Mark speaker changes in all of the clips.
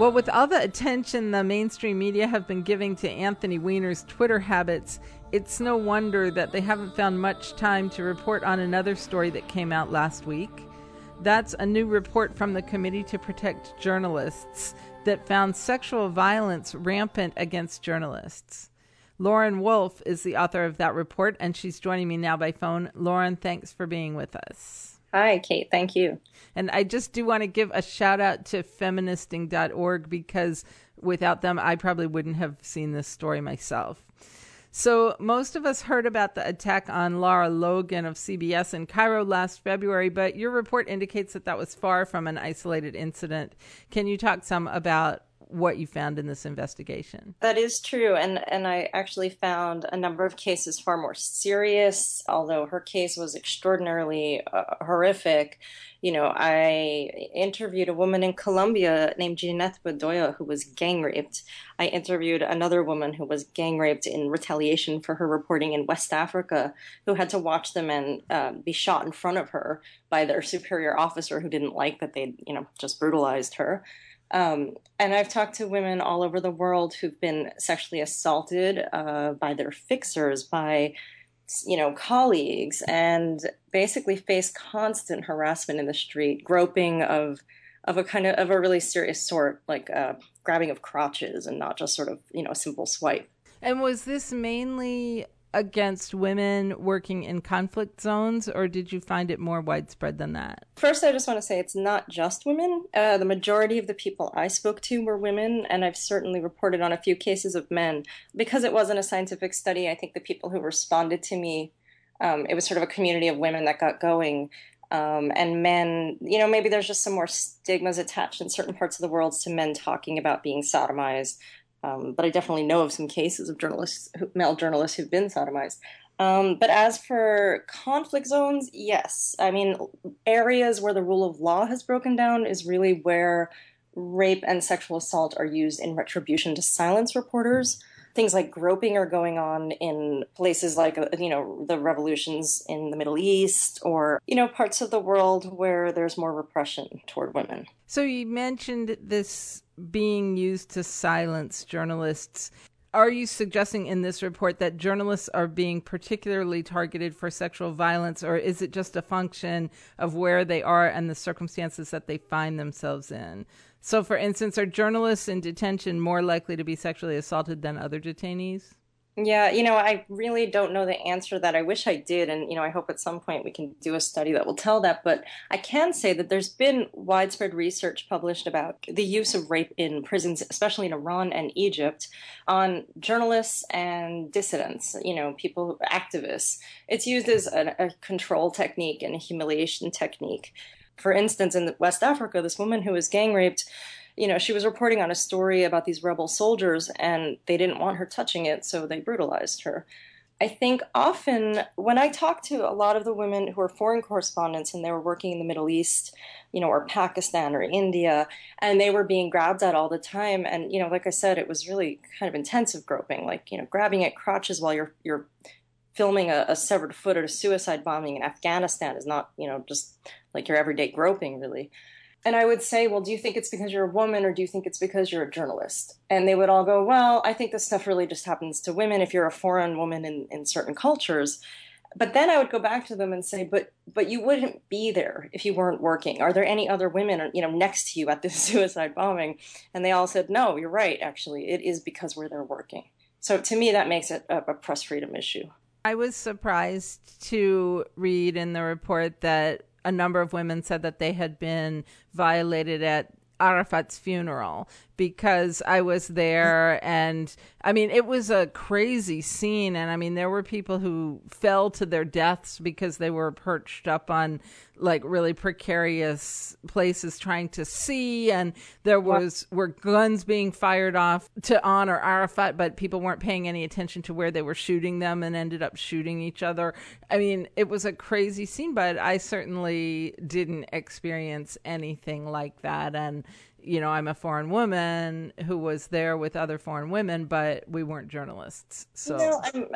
Speaker 1: Well, with all the attention the mainstream media have been giving to Anthony Weiner's Twitter habits, it's no wonder that they haven't found much time to report on another story that came out last week. That's a new report from the Committee to Protect Journalists that found sexual violence rampant against journalists. Lauren Wolfe is the author of that report, and she's joining me now by phone. Lauren, thanks for being with us.
Speaker 2: Hi, Kate. Thank you.
Speaker 1: And I just do want to give a shout out to feministing.org, because without them, I probably wouldn't have seen this story myself. So most of us heard about the attack on Lara Logan of CBS in Cairo last February, but your report indicates that that was far from an isolated incident. Can you talk some about what you found in this investigation?
Speaker 2: That is true. And I actually found a number of cases far more serious, although her case was extraordinarily horrific. You know, I interviewed a woman in Colombia named Jeanette Bedoya who was gang raped. I interviewed another woman who was gang raped in retaliation for her reporting in West Africa, who had to watch the men be shot in front of her by their superior officer who didn't like that they, just brutalized her. And I've talked to women all over the world who've been sexually assaulted by their fixers, by, colleagues, and basically face constant harassment in the street, groping of a really serious sort, like grabbing of crotches and not just sort of, a simple swipe.
Speaker 1: And was this mainly against women working in conflict zones, or did you find it more widespread than that?
Speaker 2: First, I just want to say it's not just women. The majority of the people I spoke to were women, and I've certainly reported on a few cases of men. Because it wasn't a scientific study, I think the people who responded to me, it was sort of a community of women that got going. And men, maybe there's just some more stigmas attached in certain parts of the world to men talking about being sodomized. But I definitely know of some cases of male journalists who've been sodomized. But as for conflict zones, yes. I mean, areas where the rule of law has broken down is really where rape and sexual assault are used in retribution to silence reporters. Things like groping are going on in places like, the revolutions in the Middle East, or, parts of the world where there's more repression toward women.
Speaker 1: So you mentioned this being used to silence journalists. Are you suggesting in this report that journalists are being particularly targeted for sexual violence, or is it just a function of where they are and the circumstances that they find themselves in? So, for instance, are journalists in detention more likely to be sexually assaulted than other detainees?
Speaker 2: Yeah, I really don't know the answer to that. I wish I did. And, I hope at some point we can do a study that will tell that. But I can say that there's been widespread research published about the use of rape in prisons, especially in Iran and Egypt, on journalists and dissidents, people, activists. It's used as a control technique and a humiliation technique. For instance, in West Africa, this woman who was gang raped, she was reporting on a story about these rebel soldiers, and they didn't want her touching it, so they brutalized her. I think often when I talk to a lot of the women who are foreign correspondents and they were working in the Middle East, or Pakistan or India, and they were being grabbed at all the time. And, like I said, it was really kind of intensive groping, like, grabbing at crotches while you're filming a severed foot at a suicide bombing in Afghanistan is not, just like your everyday groping, really. And I would say, well, do you think it's because you're a woman, or do you think it's because you're a journalist? And they would all go, well, I think this stuff really just happens to women if you're a foreign woman in certain cultures. But then I would go back to them and say, but you wouldn't be there if you weren't working. Are there any other women, next to you at this suicide bombing? And they all said, no, you're right, actually. It is because we're there working. So to me, that makes it a press freedom issue.
Speaker 1: I was surprised to read in the report that a number of women said that they had been violated at Arafat's funeral, because I was there, and I mean, it was a crazy scene. And I mean, there were people who fell to their deaths because they were perched up on like really precarious places trying to see. And there were guns being fired off to honor Arafat, but people weren't paying any attention to where they were shooting them and ended up shooting each other. I mean, it was a crazy scene, but I certainly didn't experience anything like that. And I'm a foreign woman who was there with other foreign women, but we weren't journalists. So,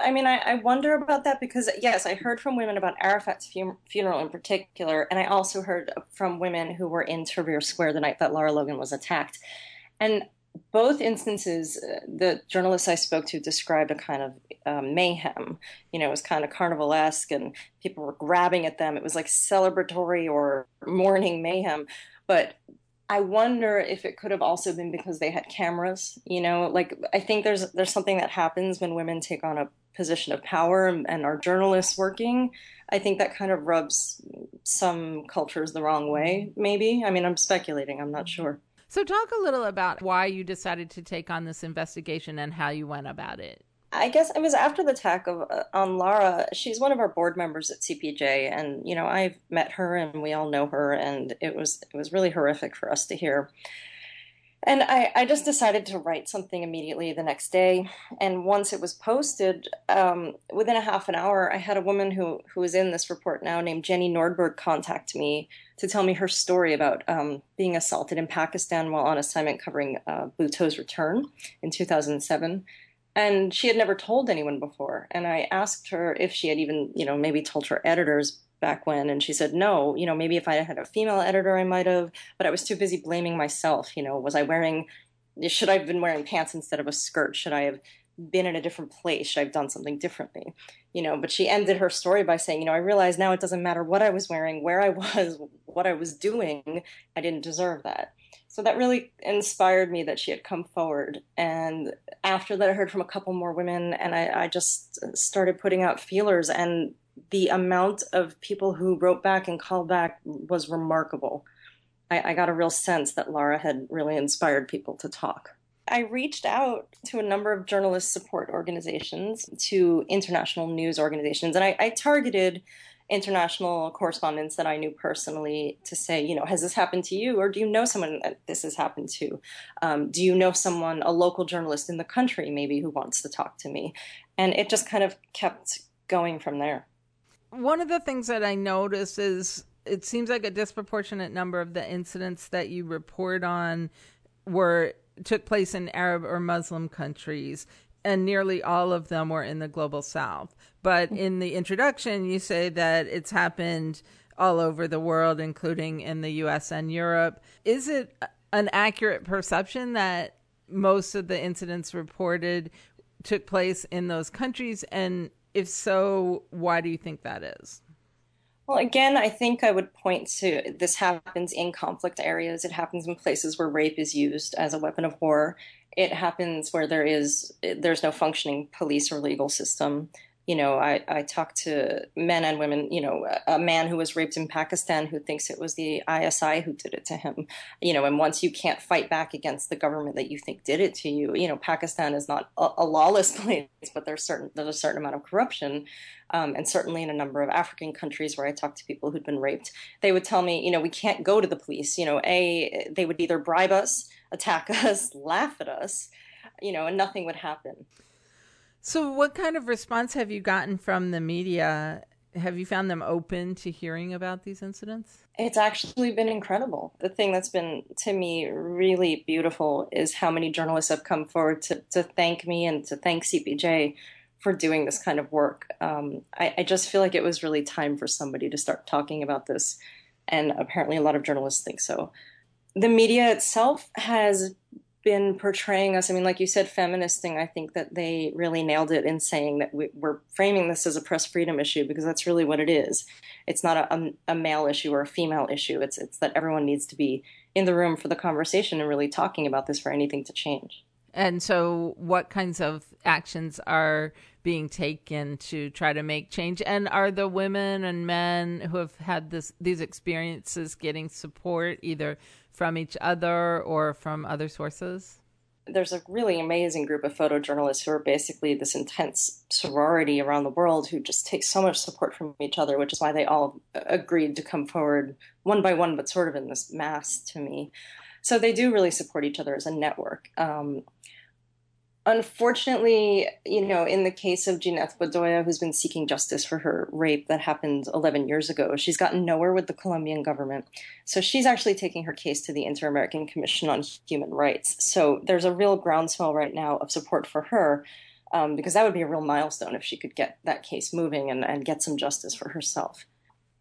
Speaker 2: I wonder about that because, yes, I heard from women about Arafat's funeral in particular, and I also heard from women who were in Tahrir Square the night that Lara Logan was attacked. And both instances, the journalists I spoke to described a kind of mayhem. It was kind of carnivalesque and people were grabbing at them. It was like celebratory or mourning mayhem. But I wonder if it could have also been because they had cameras. Like I think there's something that happens when women take on a position of power and are journalists working. I think that kind of rubs some cultures the wrong way, maybe. I mean, I'm speculating, I'm not sure.
Speaker 1: So talk a little about why you decided to take on this investigation and how you went about it.
Speaker 2: I guess it was after the attack on Lara. She's one of our board members at CPJ, and I've met her, and we all know her, and it was really horrific for us to hear. And I just decided to write something immediately the next day. And once it was posted, within a half an hour, I had a woman who is in this report now named Jenny Nordberg contact me to tell me her story about being assaulted in Pakistan while on assignment covering Bhutto's return in 2007. And she had never told anyone before. And I asked her if she had even, maybe told her editors back when, and she said no. Maybe if I had a female editor I might have, but I was too busy blaming myself. Should I have been wearing pants instead of a skirt? Should I have been in a different place? Should I have done something differently? But she ended her story by saying, I realize now it doesn't matter what I was wearing, where I was, what I was doing, I didn't deserve that. So that really inspired me that she had come forward. And after that, I heard from a couple more women, and I just started putting out feelers, and the amount of people who wrote back and called back was remarkable. I got a real sense that Lara had really inspired people to talk. I reached out to a number of journalist support organizations, to international news organizations, and I targeted international correspondents that I knew personally to say, has this happened to you? Or do you know someone that this has happened to? Do you know someone, a local journalist in the country maybe, who wants to talk to me? And it just kind of kept going from there.
Speaker 1: One of the things that I notice is it seems like a disproportionate number of the incidents that you report on took place in Arab or Muslim countries, and nearly all of them were in the global South. But in the introduction, you say that it's happened all over the world, including in the US and Europe. Is it an accurate perception that most of the incidents reported took place in those countries? And if so, why do you think that is?
Speaker 2: Well, again, I think I would point to this happens in conflict areas. It happens in places where rape is used as a weapon of war. It happens where there's no functioning police or legal system. I talked to men and women, a man who was raped in Pakistan who thinks it was the ISI who did it to him, and once you can't fight back against the government that you think did it to you, Pakistan is not a lawless place, but there's a certain amount of corruption. And certainly in a number of African countries where I talked to people who'd been raped, they would tell me, we can't go to the police. They would either bribe us, attack us, laugh at us, and nothing would happen.
Speaker 1: So what kind of response have you gotten from the media? Have you found them open to hearing about these incidents?
Speaker 2: It's actually been incredible. The thing that's been, to me, really beautiful is how many journalists have come forward to thank me and to thank CPJ for doing this kind of work. I just feel like it was really time for somebody to start talking about this, and apparently a lot of journalists think so. The media itself has been portraying us, like you said, feminist thing. I think that they really nailed it in saying that we're framing this as a press freedom issue, because that's really what it is. It's not a male issue or a female issue. It's that everyone needs to be in the room for the conversation and really talking about this for anything to change.
Speaker 1: And so what kinds of actions are being taken to try to make change? And are the women and men who have had these experiences getting support either from each other or from other sources?
Speaker 2: There's a really amazing group of photojournalists who are basically this intense sorority around the world who just take so much support from each other, which is why they all agreed to come forward one by one, but sort of in this mass to me. So they do really support each other as a network. Unfortunately, in the case of Jineth Bedoya, who's been seeking justice for her rape that happened 11 years ago, she's gotten nowhere with the Colombian government. So she's actually taking her case to the Inter-American Commission on Human Rights. So there's a real groundswell right now of support for her, because that would be a real milestone if she could get that case moving and get some justice for herself.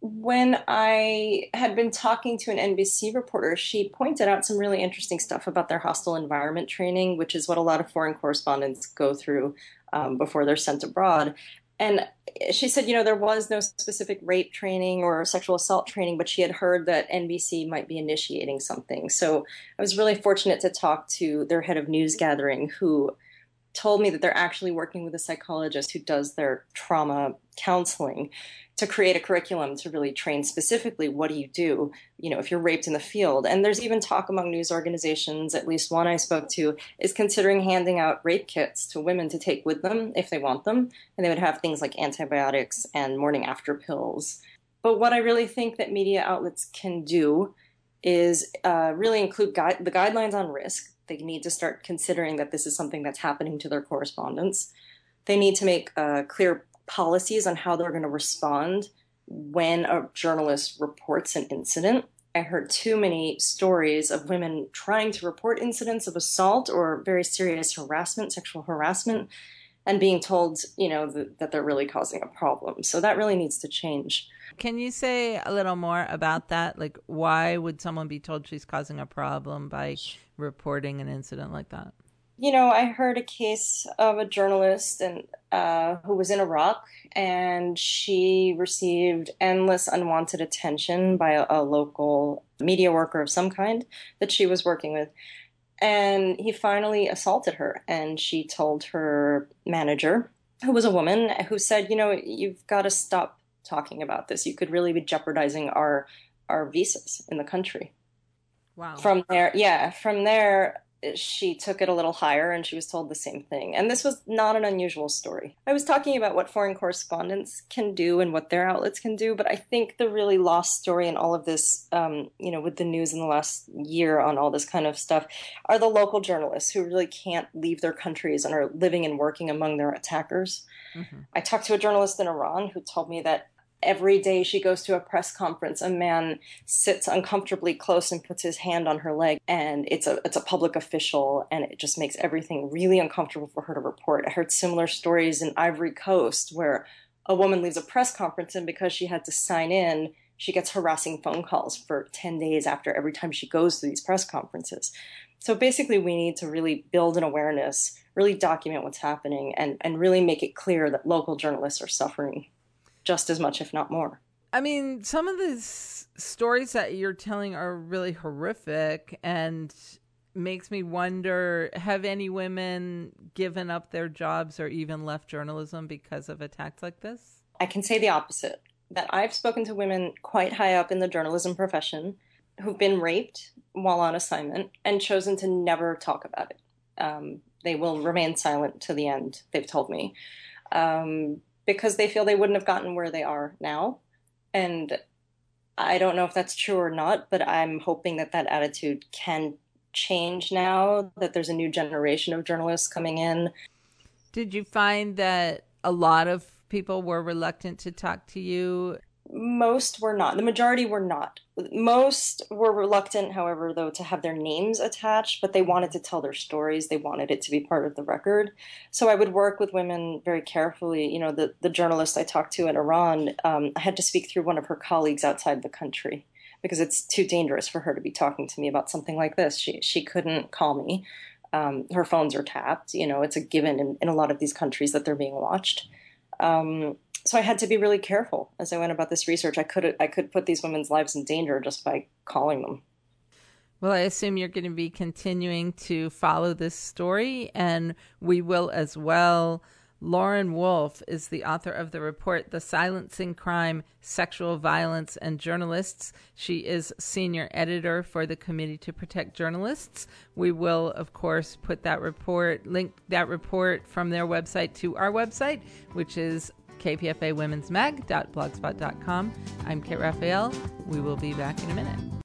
Speaker 2: When I had been talking to an NBC reporter, she pointed out some really interesting stuff about their hostile environment training, which is what a lot of foreign correspondents go through before they're sent abroad. And she said, there was no specific rape training or sexual assault training, but she had heard that NBC might be initiating something. So I was really fortunate to talk to their head of news gathering, who told me that they're actually working with a psychologist who does their trauma counseling to create a curriculum to really train specifically what do you do, if you're raped in the field. And there's even talk among news organizations, at least one I spoke to, is considering handing out rape kits to women to take with them if they want them. And they would have things like antibiotics and morning after pills. But what I really think that media outlets can do is really include the guidelines on risk. They need to start considering that this is something that's happening to their correspondents. They need to make clear policies on how they're going to respond when a journalist reports an incident. I heard too many stories of women trying to report incidents of assault or very serious harassment, sexual harassment, and being told, that they're really causing a problem. So that really needs to change.
Speaker 1: Can you say a little more about that? Like, why would someone be told she's causing a problem by reporting an incident like that?
Speaker 2: I heard a case of a journalist who was in Iraq, and she received endless unwanted attention by a local media worker of some kind that she was working with. And he finally assaulted her, and she told her manager, who was a woman, who said, you've got to stop talking about this. You could really be jeopardizing our visas in the country.
Speaker 1: Wow.
Speaker 2: From there, she took it a little higher, and she was told the same thing. And this was not an unusual story. I was talking about what foreign correspondents can do and what their outlets can do, but I think the really lost story in all of this, with the news in the last year on all this kind of stuff, are the local journalists who really can't leave their countries and are living and working among their attackers. Mm-hmm. I talked to a journalist in Iran who told me that every day she goes to a press conference, a man sits uncomfortably close and puts his hand on her leg, and it's a public official, and it just makes everything really uncomfortable for her to report. I heard similar stories in Ivory Coast where a woman leaves a press conference, and because she had to sign in, she gets harassing phone calls for 10 days after every time she goes to these press conferences. So basically, we need to really build an awareness, really document what's happening, and really make it clear that local journalists are suffering just as much, if not more.
Speaker 1: I mean, some of these stories that you're telling are really horrific and makes me wonder, have any women given up their jobs or even left journalism because of attacks like this?
Speaker 2: I can say the opposite, that I've spoken to women quite high up in the journalism profession who've been raped while on assignment and chosen to never talk about it. They will remain silent to the end, they've told me. Because they feel they wouldn't have gotten where they are now. And I don't know if that's true or not, but I'm hoping that attitude can change now, that there's a new generation of journalists coming in.
Speaker 1: Did you find that a lot of people were reluctant to talk to you?
Speaker 2: Most were not. The majority were not. Most were reluctant, however, though, to have their names attached, but they wanted to tell their stories. They wanted it to be part of the record. So I would work with women very carefully. The journalist I talked to in Iran, I had to speak through one of her colleagues outside the country because it's too dangerous for her to be talking to me about something like this. She couldn't call me. Her phones are tapped. It's a given in a lot of these countries that they're being watched. So I had to be really careful as I went about this research. I could put these women's lives in danger just by calling them.
Speaker 1: Well, I assume you're going to be continuing to follow this story, and we will as well. Lauren Wolfe is the author of the report, The Silencing Crime, Sexual Violence and Journalists. She is senior editor for the Committee to Protect Journalists. We will, of course, link that report from their website to our website, which is kpfawomensmag.blogspot.com. I'm Kate Raphael. We will be back in a minute.